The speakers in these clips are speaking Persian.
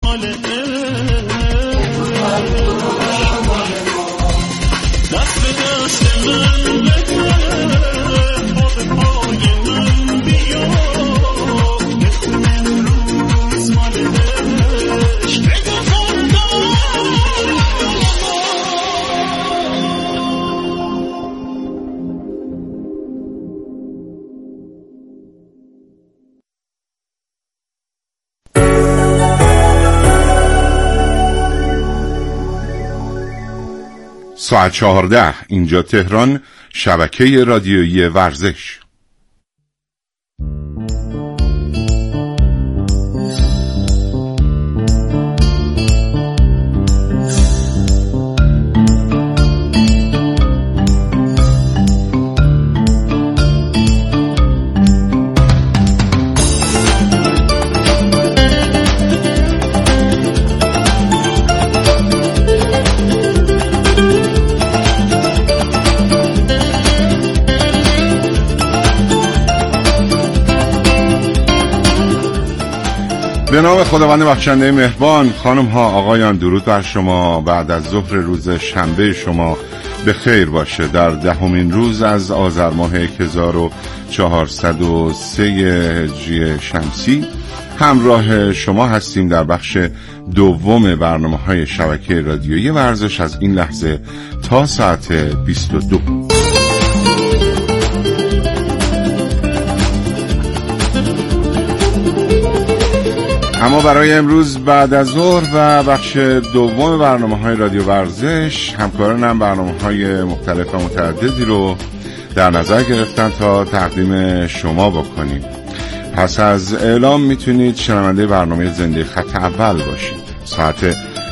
ساعت 14 اینجا تهران، شبکه رادیویی ورزش. به نام خداوند بخشنده مهربان. خانم ها آقایان، درود بر شما. بعد از ظهر روز شنبه شما به خیر باشه. در 10مین روز از آذر ماه 1403 هجری شمسی همراه شما هستیم در بخش دوم برنامه‌های شبکه رادیویی ورزش از این لحظه تا ساعت 22. اما برای امروز بعد از ظهر و بخش دوم برنامه‌های رادیو ورزش، همکارانم برنامه‌های مختلف و متعددی رو در نظر گرفتن تا تقدیم شما بکنیم. پس از اعلام میتونید شنونده برنامه زنده خط اول باشید. ساعت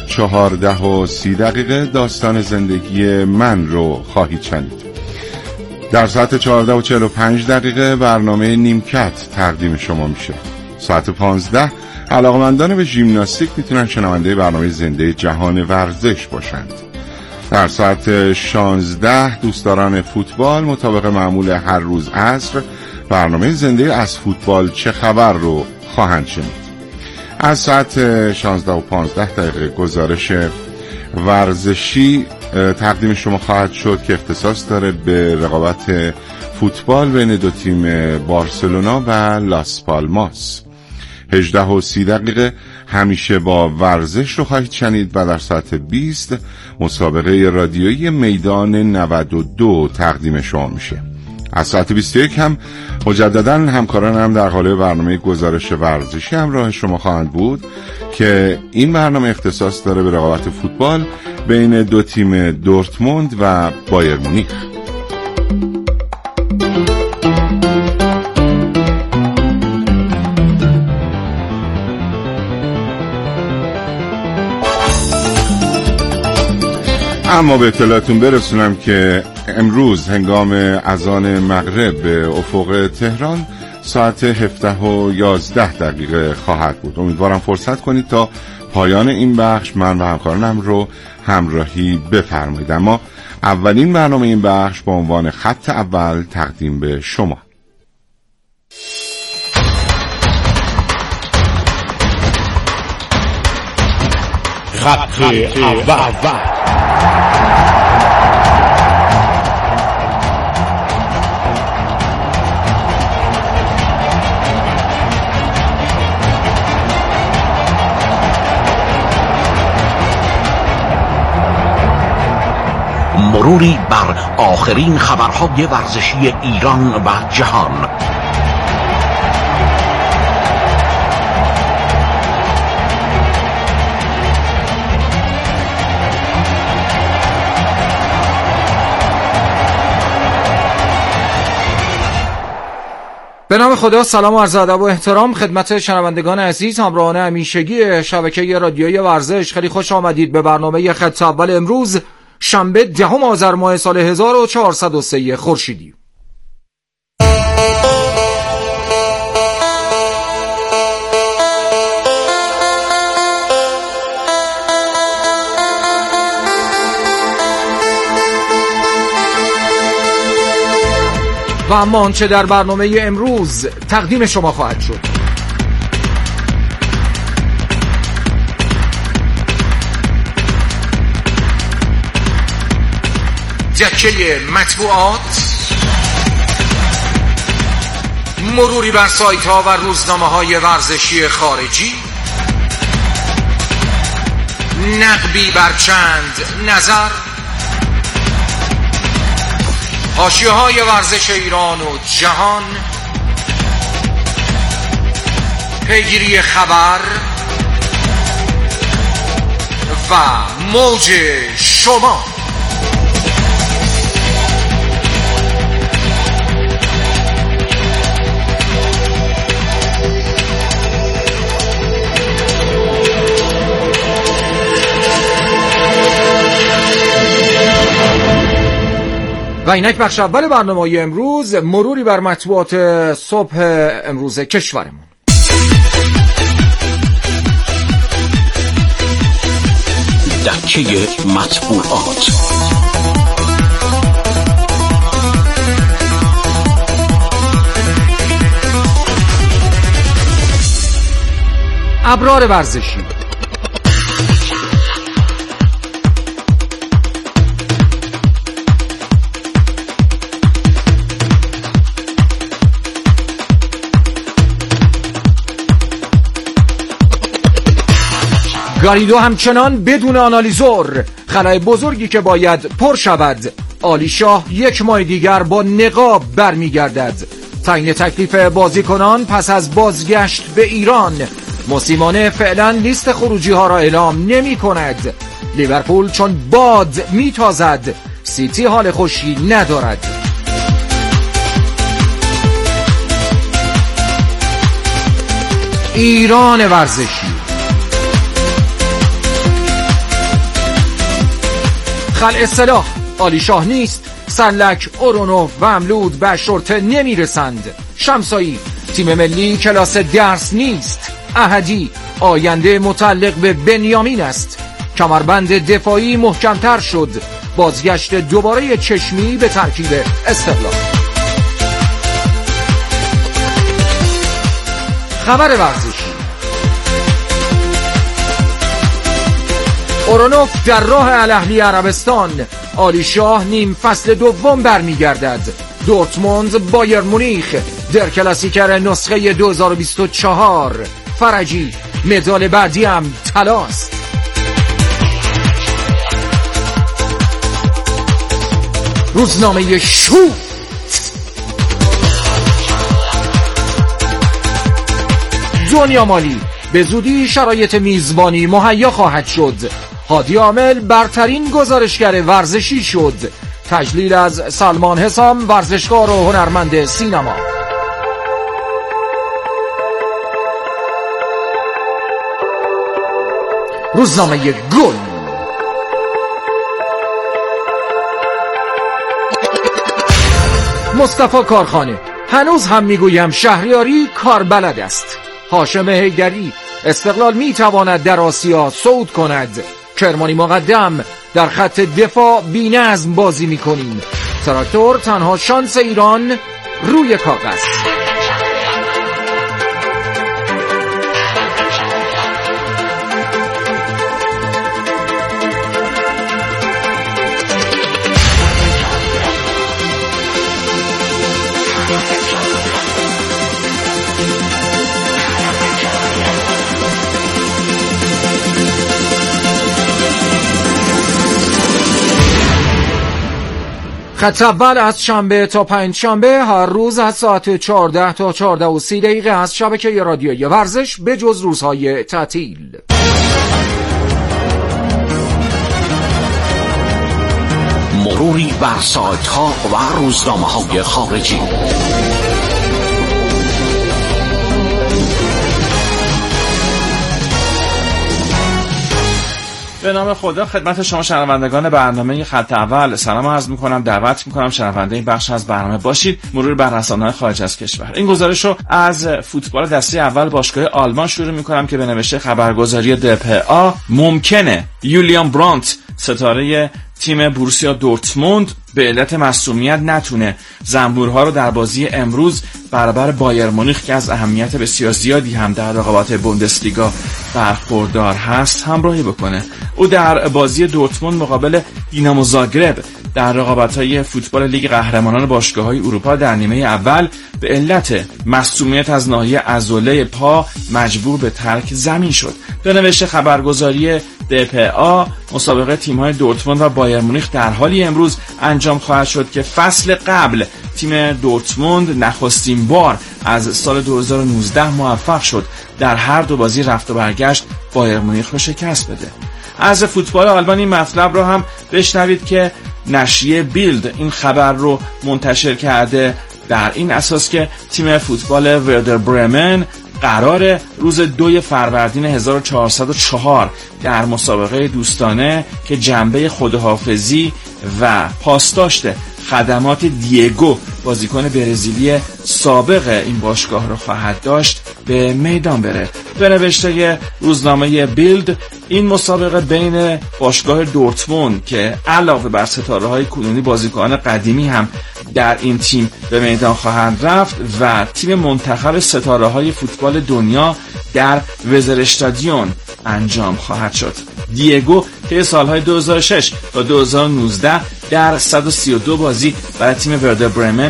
14:30 داستان زندگی من رو خواهید شنید. در ساعت 14:45 برنامه نیمکت تقدیم شما میشه. ساعت 15 علاقمندان به ژیمناستیک میتونن شنونده برنامه زنده جهان ورزش باشند. در ساعت 16 دوستداران فوتبال مطابق معمول هر روز عصر برنامه زنده از فوتبال چه خبر رو خواهند شنید. از ساعت 16:15 گزارش ورزشی تقدیم شما خواهد شد که اختصاص داره به رقابت فوتبال بین دو تیم بارسلونا و لاس پالماس. 18:30 همیشه با ورزش رو خواهید شنید و در ساعت 20 مسابقه رادیویی میدان 92 تقدیم شما میشه. از ساعت 21 هم مجددا همکارانم در قالب برنامه گزارش ورزشی همراه شما خواهند بود که این برنامه اختصاص داره به رقابت فوتبال بین دو تیم دورتموند و بایر مونیخ. اما به اطلاعتون برسونم که امروز هنگام اذان مغرب به افق تهران ساعت 17:11 خواهد بود. امیدوارم فرصت کنید تا پایان این بخش من و همکارانم رو همراهی بفرمایید. اما اولین برنامه این بخش با عنوان خط اول تقدیم به شما. خط اول. مروری بر آخرین خبرهای ورزشی ایران و جهان. به نام خدا، سلام و عرض ادب و احترام خدمت شنوندگان عزیز همراهان همیشگی شبکه رادیویی ورزش. خیلی خوش آمدید به برنامه خط اول امروز شنبه 10 آذر ماه سال 1403 خورشیدی. و اما آنچه در برنامه امروز تقدیم شما خواهد شد: دکه مطبوعات، مروری بر سایت ها و روزنامه های ورزشی خارجی، نقبی بر چند نظر، حاشیه های ورزش ایران و جهان، پیگیری خبر و موج شما. و اینک بخش اول برنامه امروز، مروری بر مطبوعات صبح امروز کشورمون. دکه مطبوعات. ابرار ورزشی. گاریدو همچنان بدون آنالیزور، خلای بزرگی که باید پر شود. عالی شاه یک ماه دیگر با نقاب برمیگردد. تعیین تکلیف بازیکنان پس از بازگشت به ایران. موسیمانه فعلا لیست خروجی ها را اعلام نمی کند. لیورپول چون باد میتازد، سیتی حال خوشی ندارد. ایران ورزشی. خلع اصطلاح، عالی شاه نیست، سرلک، اورونو و املود به شرطه نمیرسند. شمسایی، تیم ملی کلاس درس نیست. احدی، آینده متعلق به بنیامین است. کمربند دفاعی محکمتر شد. بازگشت دوباره چشمی به ترکیب استقلال. خبر ورزشی. اورونوف در راه الاهلی عربستان. عالی شاه نیم فصل دوم برمیگردد. دورتموند بایر مونیخ در کلاسیکر نسخه 2024. فرجی، مدال بعدی هم طلاست. روزنامه شوت. دنیا مالی، به زودی شرایط میزبانی مهیا خواهد شد. هادی عامل برترین گزارشگر ورزشی شد. تجلیل از سلمان حسام، ورزشکار و هنرمند سینما. روزنامه گل. مصطفی کارخانه، هنوز هم میگویم شهریاری کاربلد است. هاشم حیدری، استقلال میتواند در آسیا صعود کند. کرمانی مقدم، در خط دفاع بی‌نظم بازی میکنیم. تراکتور، تنها شانس ایران روی کاغذ. خط اول از شنبه تا پنجشنبه هر روز از ساعت 14 تا 14:30 از شبکه رادیویی ورزش به جز روزهای تعطیل. مروری بر سایت ها و روزنامه های خارجی. به نام خدا، خدمت شما شنوندگان برنامه خط اول سلام عرض میکنم. دعوت میکنم شنونده این بخش از برنامه باشید. مرور بر رسانه‌های خارج از کشور. این گزارش رو از فوتبال دسته اول باشگاه آلمان شروع میکنم که به نوشته خبرگزاری دپا ممکنه یولیان برانت، ستاره تیم بوروسیا دورتموند، به علت مصونیت نتونه زنبورها رو در بازی امروز برابر بایر مونیخ که از اهمیت بسیار زیادی هم در رقابت بوندسلیگا برخوردار هست همراهی بکنه. او در بازی دورتموند مقابل دینامو زاگرب در رقابت‌های فوتبال لیگ قهرمانان باشگاه‌های اروپا در نیمه اول به علت مصدومیت از ناحیه عضله پا مجبور به ترک زمین شد. به نوشته خبرگزاری DPA مسابقه تیم‌های دورتموند و بایر مونیخ در حالی امروز انجام خواهد شد که فصل قبل تیم دورتموند نخستین بار از سال 2019 موفق شد در هر دو بازی رفت و برگشت بایر مونیخ رو شکست بده. از فوتبال آلمان این مطلب رو هم بشنوید که نشریه بیلد این خبر رو منتشر کرده، در این اساس که تیم فوتبال وردر برمن قرار روز 2 فروردین 1404 در مسابقه دوستانه که جنبه خداحافظی و پاسداشت خدمات دیگو بازیکن برزیلی سابق این باشگاه رو خواهد داشت به میدان بره. به نوشته روزنامه بیلد این مسابقه بین باشگاه دورتموند که علاوه بر ستاره‌های کنونی بازیکنان قدیمی هم در این تیم به میدان خواهند رفت و تیم منتخب ستاره‌های فوتبال دنیا در وزر استادیون انجام خواهد شد. دیگو که سالهای 2006 تا 2019 در 132 بازی برای تیم وردر برمن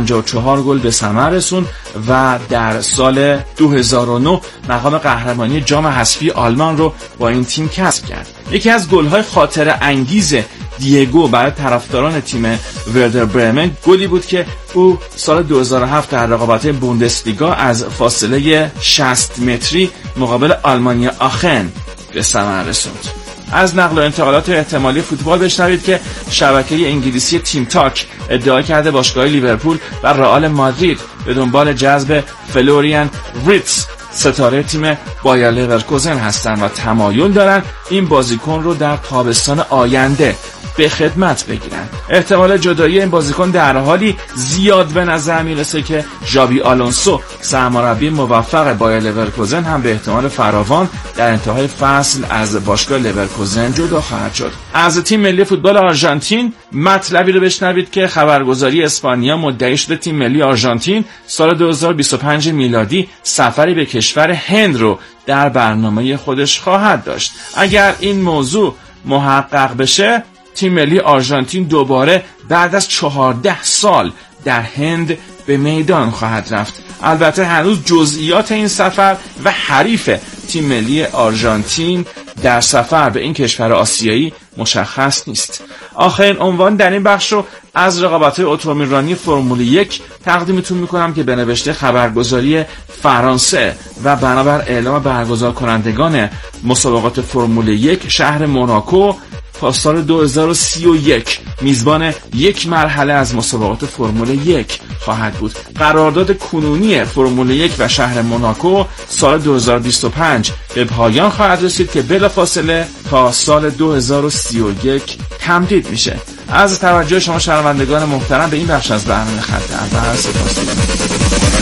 54 گل به ثمر رسوند و در سال 2009 مقام قهرمانی جام حذفی آلمان رو با این تیم کسب کرد. یکی از گل‌های خاطره انگیز دیگو برای طرفداران تیم وردر برمن گلی بود که او سال 2007 در رقابت‌های بوندسلیگا از فاصله 60 متری مقابل آلمانیا آخن به ثمر رسوند. از نقل و انتقالات احتمالی فوتبال بشنوید که شبکه انگلیسی تیم تاک ادعا کرده باشگاه لیورپول و رئال مادرید به دنبال جذب فلوریان ویرتز ستاره تیم بایر لورکوزن هستند و تمایل دارن این بازیکن رو در تابستان آینده به خدمت بگیرن. احتمال جدایی این بازیکن در حالی زیاد به نظر میرسه که ژابی آلونسو سرمربی موفق بایر لورکوزن هم به احتمال فراوان در انتهای فصل از باشگاه لورکوزن جدا خواهد شد. از تیم ملی فوتبال آرژانتین مطلبی رو بشنوید که خبرگزاری اسپانیا مدعی شده تیم ملی آرژانتین سال 2025 میلادی سفری به کشور هند رو در برنامه خودش خواهد داشت. اگر این موضوع محقق بشه تیم ملی آرژانتین دوباره بعد از 14 سال در هند به میدان خواهد رفت. البته هنوز جزئیات این سفر و حریف تیم ملی آرژانتین در سفر به این کشور آسیایی مشخص نیست. آخرین عنوان در این بخش رو از رقابت‌های اتومبیل رانی فرمول 1 تقدیمتون میکنم که به نوشته خبرگزاری فرانسه و بنابر اعلام برگزار کنندگان مسابقات فرمول 1 شهر موناکو تا سال 2031 میزبان یک مرحله از مسابقات فرمول 1 خواهد بود. قرارداد کنونی فرمول 1 و شهر موناکو سال 2025 به پایان خواهد رسید که بلافاصله تا سال 2031 تمدید میشه. از توجه شما شنوندگان محترم به این بخش از برنامه خط اول سپاسگزارم.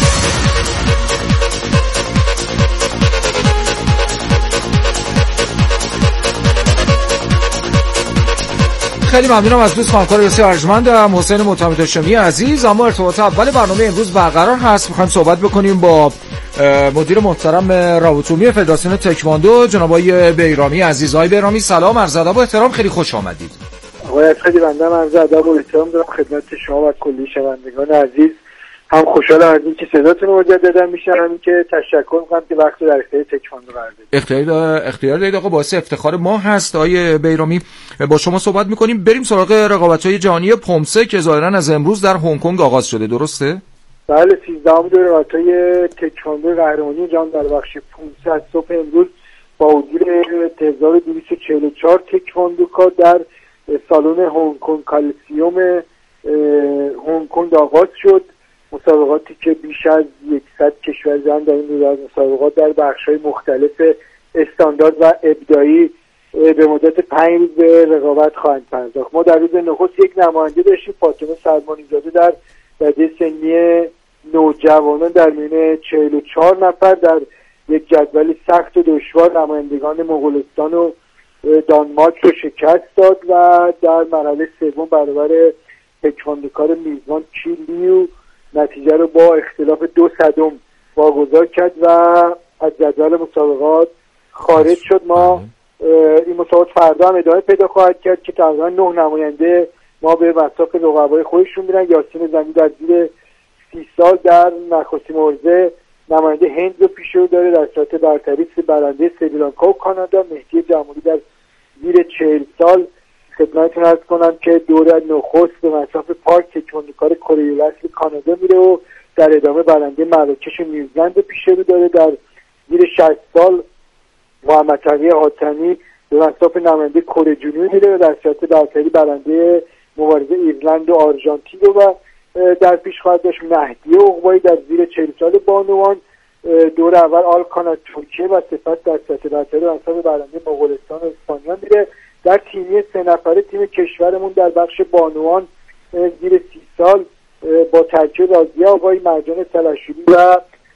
خیلی ممنونم از دوست همکار بسیار ارجمندم حسین معتمد هاشمی عزیز. اما ارتباط اول برنامه امروز برقرار هست. می‌خوایم صحبت بکنیم با مدیر محترم روابط عمومی فدراسیون تکواندو جناب آقای بیرامی عزیز. آقای بیرامی سلام، عرض ادب و احترام، خیلی خوش آمدید. آقای خیلی بنده عرض ادب و احترام دارم خدمت شما و کلی شنوندگان عزیز. هم خوشحالم از اینکه صداتون رو مجددا میشنوم که تشکر می‌کنم که وقت رو در اختیار تکواندو قرار دادید. اختیار دارید آقا، باعث افتخار ما هست. آقای بیرامی با شما صحبت می‌کنیم. بریم سراغ رقابت‌های جهانی پومسه که ظاهراً از امروز در هنگ کنگ آغاز شده، درسته؟ بله، 13ام دور رقابت‌های تکواندو قهرمانی جهان در بخش پومسه از صبح امروز با حضور 1244 تکواندوکار در سالن هنگ کنگ کالیسیوم هنگ کنگ آغاز شد. مسابقاتی که بیش از 100 کشور جهان در این روز از مسابقات در بخش‌های مختلف استاندارد و ابداعی به مدت 5 روز به رقابت خواهند پرداخت. ما در روز نخست یک نماینده داشتیم، فاطمه سلمانی‌زاده در رده سنی نوجوانان در میان 44 نفر در یک جدول سخت و دشوار نمایندگان مغولستان و دانمارک رو شکست داد و در مرحله سوم برابر تکواندوکار میزبان چیلیو نتیجه رو با اختلاف 2 صدم واگذار کرد و از جدول مسابقات خارج شد. ما این مسابقات فردا هم ادامه پیدا خواهد کرد که تقریبا 9 نماینده ما به مصاف رقبای خودشون میرن. یاسین زنی در زیر 30 سال در نخستین عرضه نماینده هند رو پیش رو داره در صورت برتری برنده سریلانکا و کانادا. مهدی جمهوری در زیر 40 سال خدمتتون عرض کنم که دوره نخست به مصاف پارک تکواندوکار کره اصلی کانادا میره و در ادامه برنده مراکش و نیوزلند پیش رو داره. در زیر 60 سال محمد تقی حاتمی به مصاف نماینده کره جنوبی میره و در صورت برتری برنده مبارزه ایرلند و آرژانتین رو در پیش خواهد داشت. مهدی عقبایی در زیر 40 سال بانوان دور اول آلکانا ترکیه و صفت در صورت برتری به مصاف برنده مغولستان و اسپانیا میره. در تیمی 3 نفره تیم کشورمون در بخش بانوان زیر 30 سال با ترکیب راضیه آقای، مرجان سلشوری و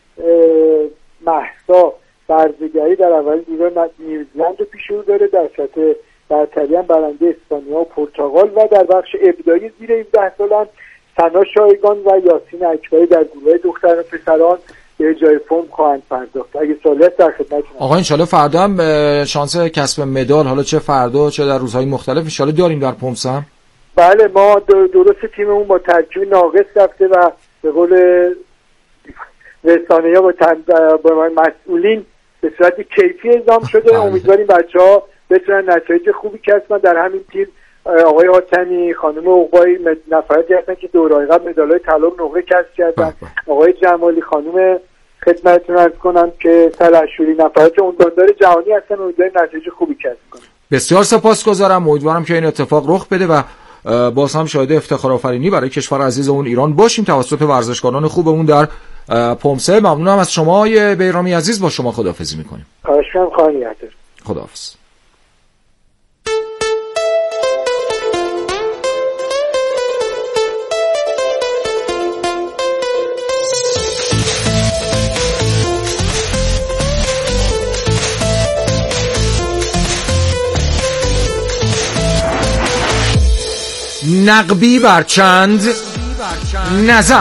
مهسا برزگری در اول دیوار نیوزلند رو پیش رو داره. در سطح برتری هم برنده اسپانیا و پرتغال و در بخش ابتدایی زیر 17 سالان سنا شایگان و یاسین اکبری در گروه دختران و پسران به جای فرم خواهند پرداخت. اگه سوالیت در خدمتتون. آقا انشالله فردا هم شانس کسب مدال، حالا چه فردا چه در روزهای مختلف انشالله داریم در پومسه. بله ما درست تیممون با ترکیب ناقص رفته و به قول رسانه‌ها با مسئولین به صورت کیفی اعزام شده. امیدواریم بچه‌ها بتونن نتایج خوبی کسب کنن. در همین تیم آقای حاتمی، خانم عقبایی نفراتی هستن که دورهای قبل مدال‌های طلا و نقره کسب کردن. آقای جمالی، خانم خدمتتون عرض کنم که سلحشوری نفراتی عنواندار جهانی هستن. امیدواریم نتایج خوبی کسب کنن. بسیار سپاسگزارم. امیدوارم که این اتفاق رخ بده و باز هم شاهد افتخارآفرینی برای کشور عزیزمون ایران باشیم توسط ورزشکاران خوبمون در پومسه. ممنونم از شما بیرامی عزیز. با شما خداحافظی میکنیم. خواهش می‌کنم. خانی‌احتر. خداحافظ. نقبی بر چند نظر.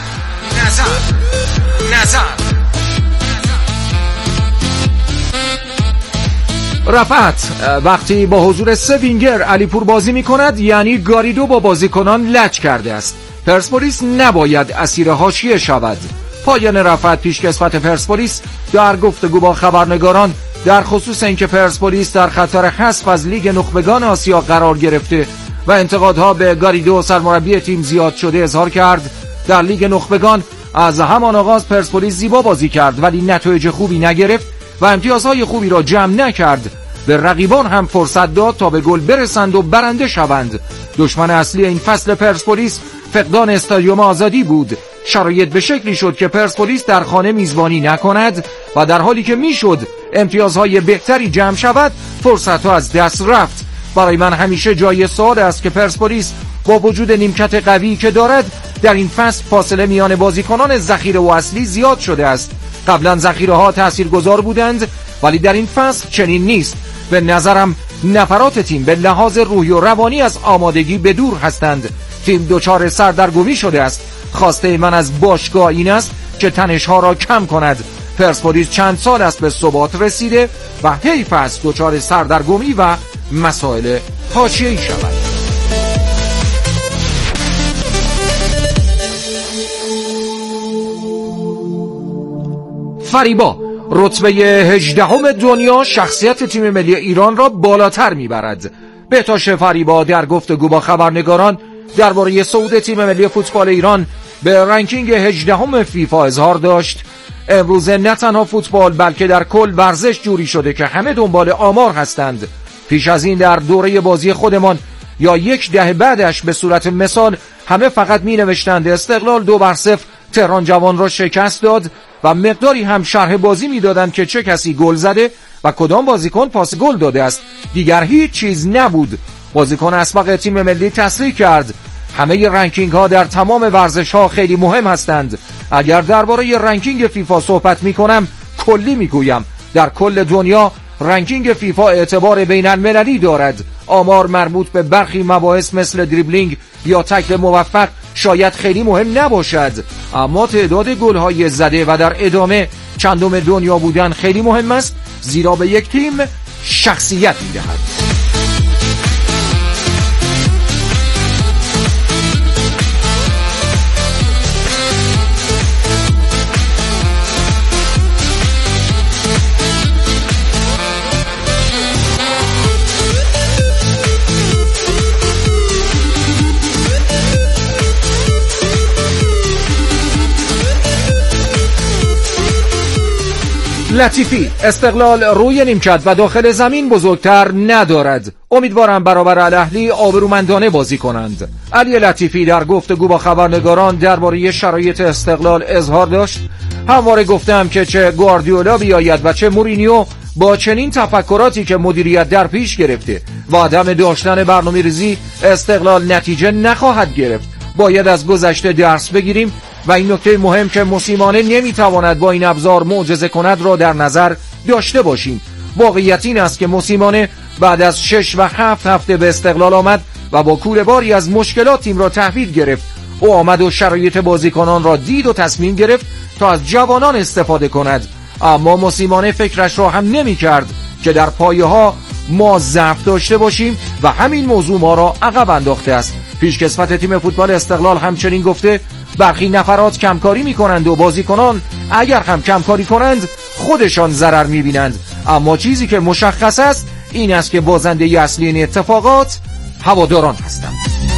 رفعت وقتی با حضور 3 وینگر علیپور بازی می کند یعنی گاریدو با بازیکنان لج کرده است. پرسپولیس نباید اسیر حاشیه شود. پایان رفعت پیشکسوت پرسپولیس در گفتگو با خبرنگاران در خصوص اینکه پرسپولیس در خطر حذف از لیگ نخبگان آسیا قرار گرفته و انتقادها به گاریدو سرمربی تیم زیاد شده اظهار کرد. در لیگ نخبگان از همان آغاز پرسپولیس زیبا بازی کرد ولی نتایج خوبی نگرفت و امتیازهای خوبی را جمع نکرد. به رقیبان هم فرصت داد تا به گل برسند و برنده شوند. دشمن اصلی این فصل پرسپولیس فقدان استادیوم آزادی بود. شرایط به شکلی شد که پرسپولیس در خانه میزبانی نکند و در حالی که میشد امتیازهای بهتری جمع شود فرصتها از دست رفت. برای من همیشه جای سوال است که پرسپولیس با وجود نیمکت قوی که دارد در این فصل فاصله میان بازیکنان ذخیره و اصلی زیاد شده است. قبلا ذخیره‌ها تاثیرگذار بودند ولی در این فصل چنین نیست. به نظرم نفرات تیم به لحاظ روحی و روانی از آمادگی به دور هستند. تیم دچار سردرگمی شده است. خواسته من از باشگاه این است که تنش‌ها را کم کند. پرسپولیس چند سال است به ثبات رسیده و حیف است دچار سردرگمی و مسائل حاشیه‌ای شود. فریبا رتبه 18 دنیا شخصیت تیم ملی ایران را بالاتر میبرد. بهتاش فریبا در گفتگو با خبرنگاران درباره صعود تیم ملی فوتبال ایران به رنکینگ 18 فیفا اظهار داشت. امروز نه تنها فوتبال بلکه در کل ورزش جوری شده که همه دنبال آمار هستند. پیش از این در دوره بازی خودمان یا یک دهه بعدش به صورت مثال همه فقط می نوشتند استقلال 2-0 تهران جوان را شکست داد و مقداری هم شرح بازی می دادند که چه کسی گل زده و کدام بازیکن پاس گل داده است. دیگر هیچ چیز نبود. بازیکن اسبق تیم ملی تصریح کرد همه رنکینگ ها در تمام ورزش ها خیلی مهم هستند. اگر درباره رنکینگ فیفا صحبت می کنم کلی می گویم. در کل دنیا رنکینگ فیفا اعتبار بین المللی دارد. آمار مربوط به برخی مباحث مثل دریبلینگ یا تکل موفق شاید خیلی مهم نباشد، اما تعداد گل‌های زده و در ادامه چندم دنیا بودن خیلی مهم است، زیرا به یک تیم شخصیت می‌دهد. لطیفی: استقلال روی نیمکت و داخل زمین بزرگتر ندارد. امیدوارم برابر الاهلی آبرومندانه بازی کنند. علی لطیفی در گفتگو با خبرنگاران درباره شرایط استقلال اظهار داشت: همواره گفتم که چه گواردیولا بیاید و چه مورینیو، با چنین تفکراتی که مدیریت در پیش گرفته و عدم داشتن برنامه‌ریزی، استقلال نتیجه نخواهد گرفت. باید از گذشته درس بگیریم و این نکته مهم که موسیمانه نمیتواند با این ابزار معجزه کند را در نظر داشته باشیم. واقعیت این است که موسیمانه بعد از 6 و 7 هفته به استقلال آمد و با کوله‌باری از مشکلات تیم را تحویل گرفت. او آمد و شرایط بازیکنان را دید و تصمیم گرفت تا از جوانان استفاده کند. اما موسیمانه فکرش را هم نمی کرد که در پایه ها ما ضعف داشته باشیم و همین موضوع ما را عقب انداخته است. پیشکسوت تیم فوتبال استقلال همچنین گفته برخی نفرات کمکاری می کنند و بازیکنان اگر هم کمکاری کنند خودشان ضرر می بینند. اما چیزی که مشخص است این است که بازنده اصلی این اتفاقات هواداران هستند.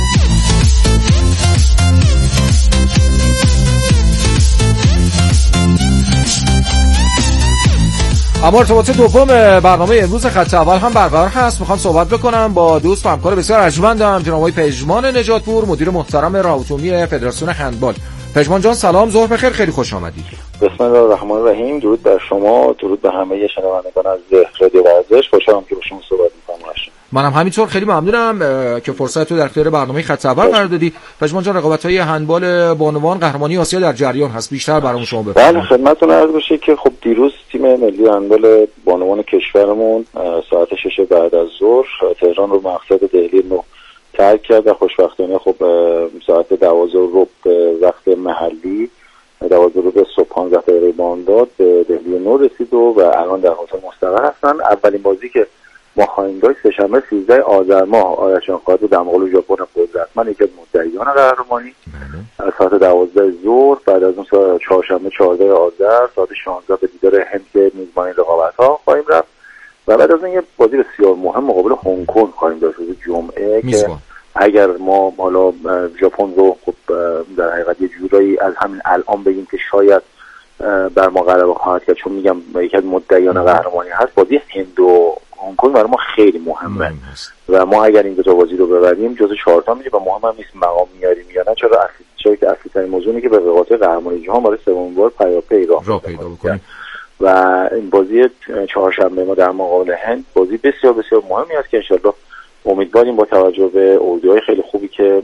اما ارتباط دوم برنامه امروز خط اول هم برقرار هست. میخوام صحبت بکنم با دوست و همکار بسیار ارجمندم جناب آقای پژمان نجاتپور، مدیر محترم راهاتومی فدراسیون هندبال. پژمان جان سلام، ظهر بخیر، خیلی خوش آمدید. بسم الله الرحمن الرحیم. درود بر شما، درود به همه شنوندگان از رادیو ورزش. خوشحالم که با شما صحبت می‌کنم. منم همینطور خیلی ممنونم که فرصت رو در اختیار برنامه خط اول قرار دادی. پژمان جان، رقابت‌های هندبال بانوان قهرمانی آسیا در جریان هست، بیشتر برام شما بفرمایید. بله، خدمتتون عرض بشه که خب دیروز تیم ملی هندبال بانوان کشورمون ساعت 6 بعد از ظهر تهران رو مقصد دهلی نو ترک کرد و خوشبختانه خب ساعت 12:15 وقت محلی 12:15 صبح 15 دقیقه بامداد به دهلی نو رسید و الان در هتل مستقر هستن. اولین بازی که ما خواهیم داشت سه‌شنبه 13 آذر ماه آرشان قادر دمغول ژاپن قدرتمند یکی از مدعیان قهرمانی ساعت 12 ظهر. بعد از اون ساعت چهارشنبه 14 آذر ساعت 16 به دیدار هند که میزبان رقابت‌ها خواهیم رفت و بعد از اون یه بازی بسیار مهم مقابل هنگ کنگ خواهیم داشت روز جمعه که اگر ما حالا ژاپن رو خب در حقیقت یه جورایی از همین الان بگیم که شاید بر ما غلبه خواهد کرد، چون میگم یکی از مدعیان قهرمانی هست، بازی هند و هنگ کنگ برای ما خیلی مهمه و ما اگر این دو تا بازی رو ببریم جزو 4 تا میشه و مهم هم نیست مقام میاریم یا نه، چرا که اصلی ترین موضوع اینه که به رقابت قهرمانی جهان برای سومین بار پیاپی راه پیدا بکنیم و این بازی چهارشنبه ما در مقابل هند بازی بسیار بسیار مهمی است که انشالله امیدواریم با توجه به اردوهای خیلی خوبی که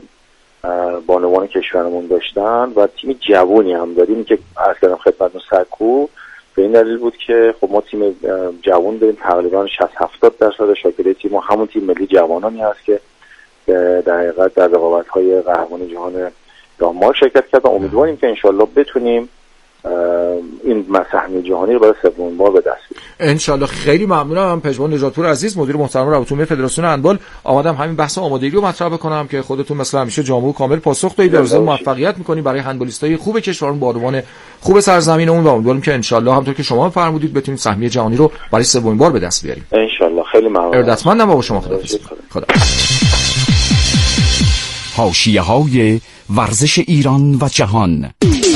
بانوان کشورمون داشتن و تیم جوانی هم داریم که عرض کردم خدمتتون سکو به این دلیل بود که خب ما تیم جوان داریم تقریبا 60-70% شاکله تیم و همون تیم ملی جوانانی هست که در حقیقت در رقابت‌های قهرمانی جهان دانمارک شرکت کرد و امیدواریم که انشالله بتونیم این سهمیه جهانی رو برای سومین بار به دست بیاریم انشالله. خیلی ممنونم پژمان نجاتپور عزیز، مدیر محترم راهاتومی فدراسیون هندبال. آمدم همین بحث آمادگی رو مطرح بکنم که خودتون مثل همیشه جامع و کامل پاسخ دادید. آرزوی موفقیت می‌کنیم برای هندبالیستای خوب کشورمون، بانوان خوب سرزمینمون و امیدواریم که انشالله همونطور که شما فرمودید بتونیم سهمیه جهانی رو برای سومین بار به دست بیاریم انشالله. خیلی ممنونم. ارادتمندم. با شما خداحافظی. خدا. حاشیه‌های ورزش ایران و جهان.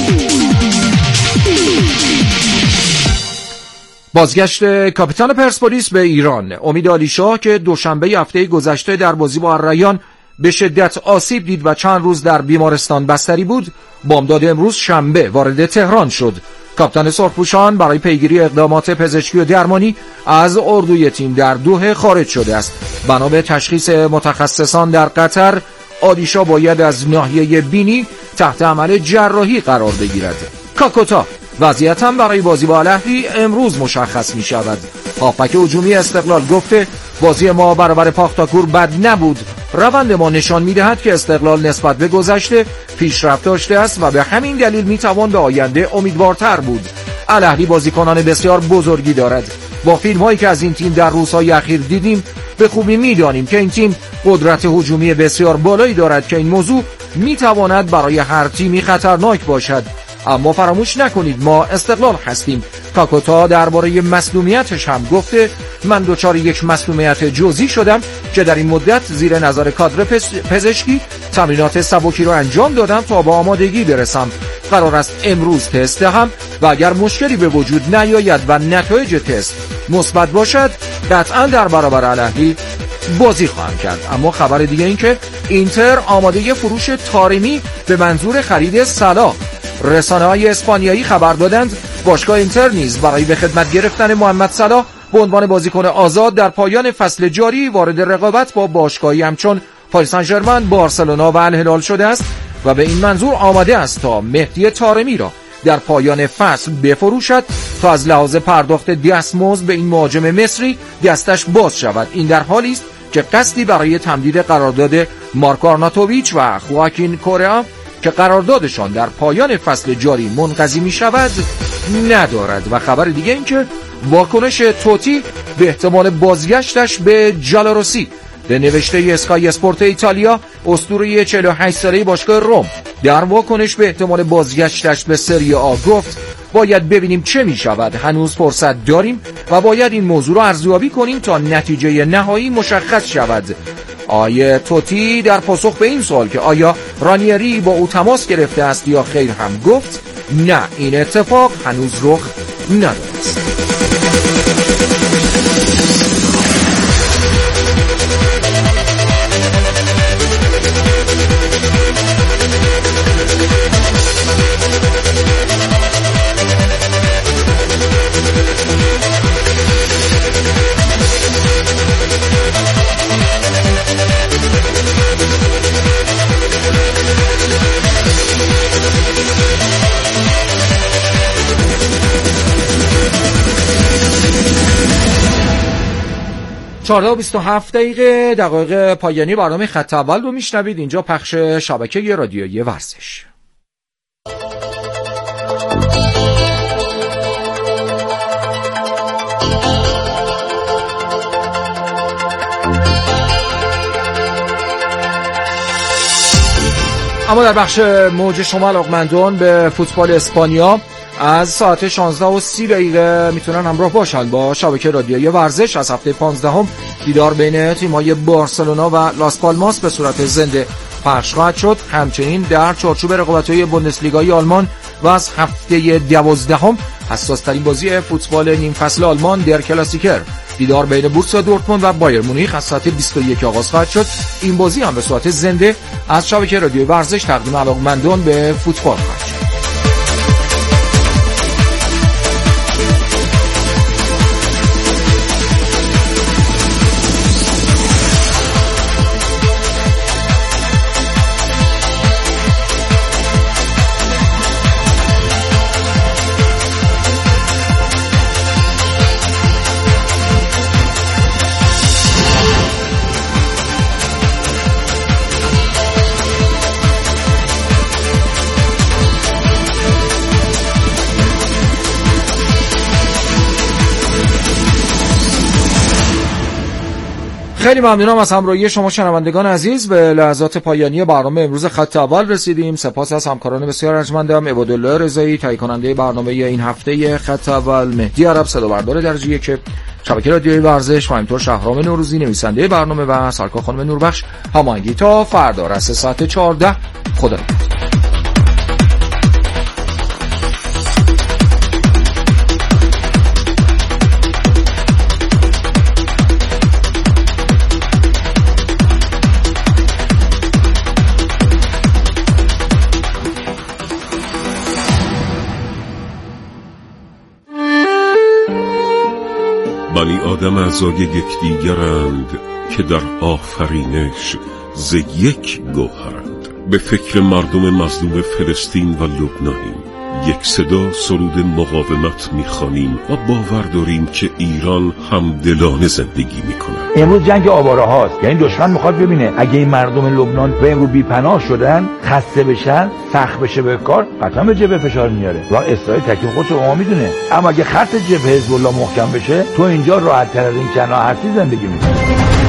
بازگشت کاپیتان پرسپولیس به ایران. امید علیشاه که دوشنبه هفته گذشته در بازی با الریان به شدت آسیب دید و چند روز در بیمارستان بستری بود، بامداد امروز شنبه وارد تهران شد. کاپیتان سرخپوشان برای پیگیری اقدامات پزشکی و درمانی از اردوی تیم در دوحه خارج شده است. بنا به تشخیص متخصصان در قطر، علیشاه باید از ناحیه بینی تحت عمل جراحی قرار بگیرد. کاکوتا وضعیت هم برای بازی با الاهلی امروز مشخص می شود. هافبک هجومی استقلال گفته بازی ما برابر پاختاکور بد نبود. روند ما نشان می دهد که استقلال نسبت به گذشته پیشرفت داشته است و به همین دلیل می توان به آینده امیدوارتر بود. الاهلی بازیکنان بسیار بزرگی دارد. با فیلم هایی که از این تیم در روزهای اخیر دیدیم به خوبی می دانیم که این تیم قدرت هجومی بسیار بالایی دارد که این موضوع می تواند برای هر تیمی خطرناک باشد. اما فراموش نکنید ما استقلال هستیم. کاکوتا درباره مصدومیتش هم گفته من دچار یک مصدومیت جزئی شدم که در این مدت زیر نظر کادر پزشکی تمرینات سبکی رو انجام دادم تا با آمادگی برسم. قرار است امروز تست دهم و اگر مشکلی به وجود نیاید و نتایج تست مثبت باشد قطعا در برابر الاهلی بازی خواهم کرد. اما خبر دیگه این که اینتر آماده فروش طارمی به منظور خرید صلاح. رسانه‌های اسپانیایی خبر دادند باشگاه اینتر نیز برای به خدمت گرفتن محمد صلاح به عنوان بازیکن آزاد در پایان فصل جاری وارد رقابت با باشگاهی همچون پاریس سن ژرمن، بارسلونا و الهلال شده است و به این منظور آماده است تا مهدی طارمی را در پایان فصل بفروشد تا از لحاظ پرداخت دستمزد به این مهاجم مصری دستش باز شود. این در حالی است که قصدی برای تمدید قرارداد مارکو آرناتوویچ و خواکین کوریا که قراردادشان در پایان فصل جاری منقضی می شود ندارد. و خبر دیگه این که واکنش توتی به احتمال بازگشتش به جالاروسی. به نوشته اسکای اسپورت ایتالیا، اسطوره 48 ساله‌ای باشگاه روم در واکنش به احتمال بازگشتش به سری آ گفت باید ببینیم چه می شود. هنوز فرصت داریم و باید این موضوع را ارزیابی کنیم تا نتیجه نهایی مشخص شود. آیه توتی در پاسخ به این سوال که آیا رانیری با او تماس گرفته است یا خیر هم گفت نه، این اتفاق هنوز رخ نداده است. و 27 دقایق پایانی برنامه خط اول رو میشنوید. اینجا پخش شبکه رادیویی ورزش. اما در بخش موج شما علاقمندان به فوتبال اسپانیا از ساعت 16:30 میتونن همراه باشن با شبکه رادیویی ورزش. از هفته 15 دیدار بین تیم‌های بارسلونا و لاس پالماس به صورت زنده پخش خواهد شد. همچنین در چارچوب رقابت‌های بوندسلیگای آلمان و از هفته 12 حساس‌ترین بازی فوتبال نیم فصل آلمان در کلاسیکر دیدار بین بورسیا دورتموند و بایر مونیخ از ساعت 21 آغاز خواهد شد. این بازی هم به صورت زنده از شبکه رادیویی ورزش تقدیم علاقمندان به فوتبال خواهد شد. خیلی ممنونم از همراهی شما شنوندگان عزیز. به لحظات پایانی برنامه امروز خط اول رسیدیم. سپاس از همکاران بسیار ارجمندم. عبادالله رضایی تهیه کننده برنامه این هفته خط اول، مهدی عرب صدابردار درجه که شبکه رادیویی ورزش و همینطور شهرام نوروزی نویسنده برنامه و سرکار خانم نوربخش هماهنگی تا فردا رس ساعت 14. خدا نگهدار. بنی آدم اعضای یکدیگرند که در آفرینش ز یک گوهرند. به فکر مردم مظلوم فلسطین و لبنانیم. یک صدا سرود مقاومت میخوانیم و باور داریم که ایران همدلانه زندگی میکنه. امروز جنگ آواره هاست، یعنی دشمن میخواد ببینه اگه این مردم لبنان به امروز بی‌پناه شدن، خسته بشن، سخت بشه به کار، قطعا به جبهه فشار میاره و اسرائیل تکلیف خودش رو میدونه. اما اگه خط جبهه حزب الله محکم بشه، تو اینجا راحت تر از این چند هستی زندگی میکنی.